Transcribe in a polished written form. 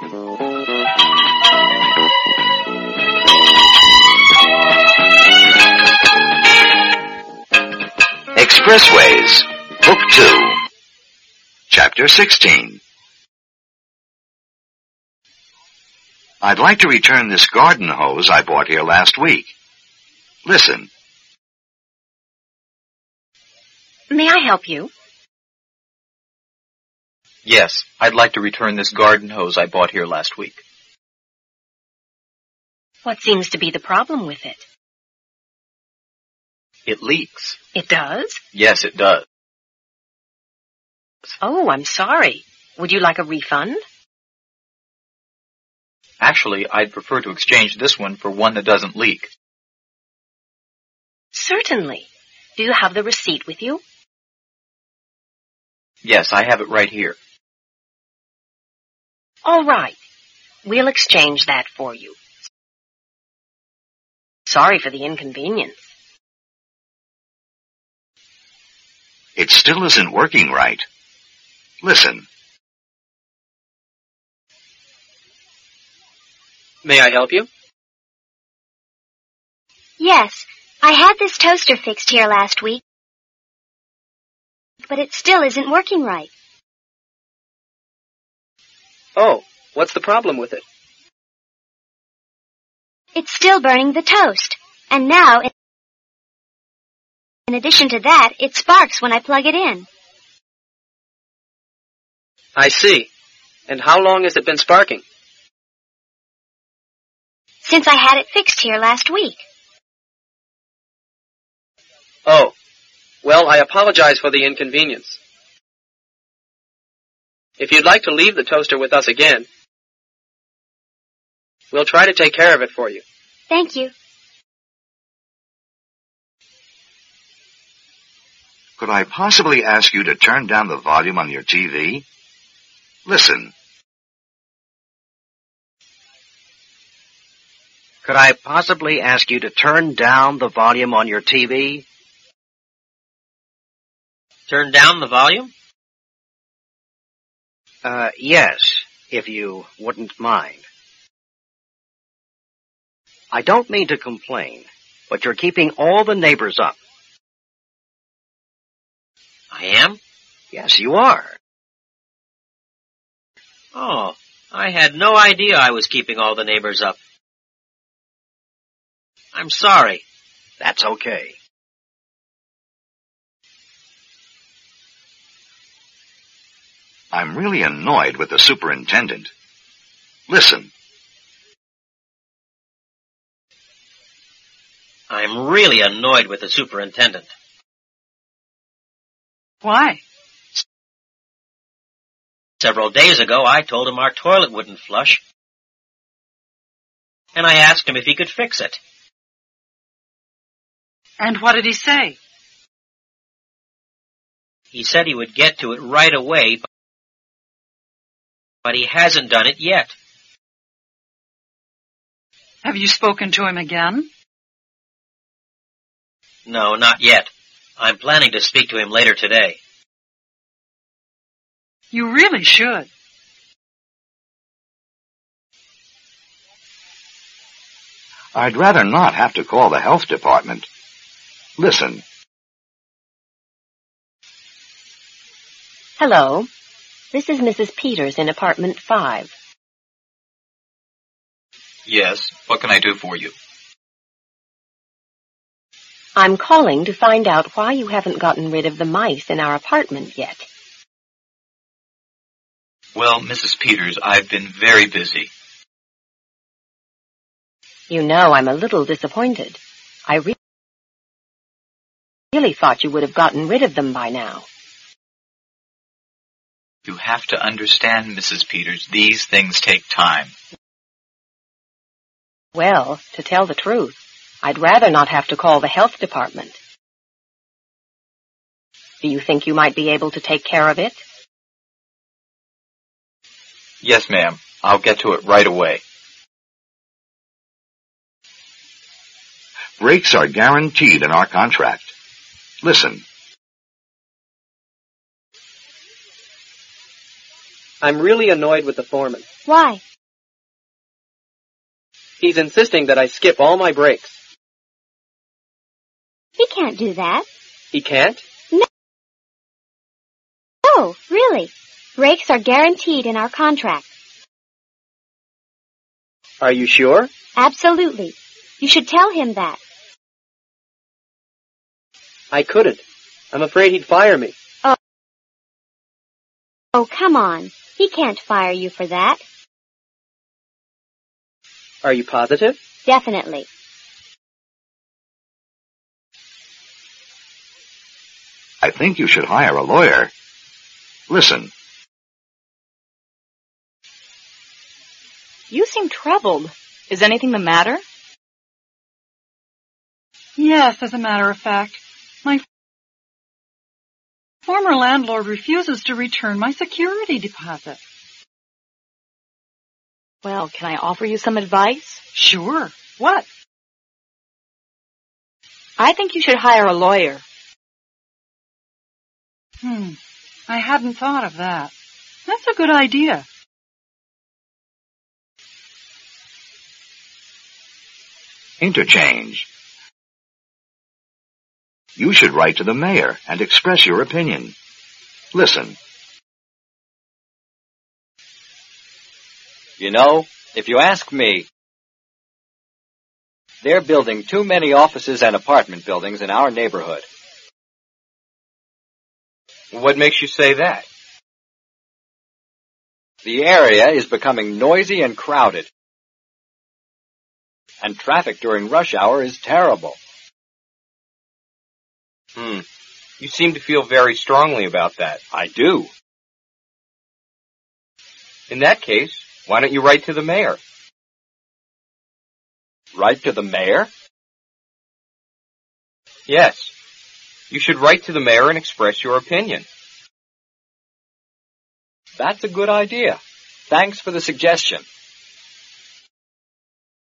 Expressways, Book 2, Chapter 16. I'd like to return this garden hose I bought here last week. Listen. May I help you? Yes, I'd like to return this garden hose I bought here last week. What seems to be the problem with it? It leaks. It does? Yes, it does. Oh, I'm sorry. Would you like a refund? Actually, I'd prefer to exchange this one for one that doesn't leak. Certainly. Do you have the receipt with you? Yes, I have it right here. All right. We'll exchange that for you. Sorry for the inconvenience. It still isn't working right. Listen. May I help you? Yes, I had this toaster fixed here last week, but it still isn't working right. Oh, what's the problem with it? It's still burning the toast, and now, in addition to that, it sparks when I plug it in. I see. And how long has it been sparking? Since I had it fixed here last week. Oh, well, I apologize for the inconvenience. If you'd like to leave the toaster with us again, we'll try to take care of it for you. Thank you. Could I possibly ask you to turn down the volume on your TV? Listen. Could I possibly ask you to turn down the volume on your TV? Turn down the volume? Yes, if you wouldn't mind. I don't mean to complain, but you're keeping all the neighbors up. I am? Yes, you are. Oh, I had no idea I was keeping all the neighbors up. I'm sorry. That's okay. I'm really annoyed with the superintendent. Listen. I'm really annoyed with the superintendent. Why? Several days ago, I told him our toilet wouldn't flush, and I asked him if he could fix it. And what did he say? He said he would get to it right away, but he hasn't done it yet. Have you spoken to him again? No, not yet. I'm planning to speak to him later today. You really should. I'd rather not have to call the health department. Listen. Hello. This is Mrs. Peters in apartment 5. Yes, what can I do for you? I'm calling to find out why you haven't gotten rid of the mice in our apartment yet. Well, Mrs. Peters, I've been very busy. You know, I'm a little disappointed. I really thought you would have gotten rid of them by now. You have to understand, Mrs. Peters, these things take time. Well, to tell the truth, I'd rather not have to call the health department. Do you think you might be able to take care of it? Yes, ma'am. I'll get to it right away. Breaks are guaranteed in our contract. Listen. I'm really annoyed with the foreman. Why? He's insisting that I skip all my breaks. He can't do that. He can't? No, really. Breaks are guaranteed in our contract. Are you sure? Absolutely. You should tell him that. I couldn't. I'm afraid he'd fire me. Oh, come on. He can't fire you for that. Are you positive? Definitely. I think you should hire a lawyer. Listen. You seem troubled. Is anything the matter? Yes, as a matter of fact. My former landlord refuses to return my security deposit. Well, can I offer you some advice? Sure. What? I think you should hire a lawyer. I hadn't thought of that. That's a good idea. Interchange. You should write to the mayor and express your opinion. Listen. You know, if you ask me, they're building too many offices and apartment buildings in our neighborhood. What makes you say that? The area is becoming noisy and crowded. And traffic during rush hour is terrible. You seem to feel very strongly about that. I do. In that case, why don't you write to the mayor? Write to the mayor? Yes. You should write to the mayor and express your opinion. That's a good idea. Thanks for the suggestion.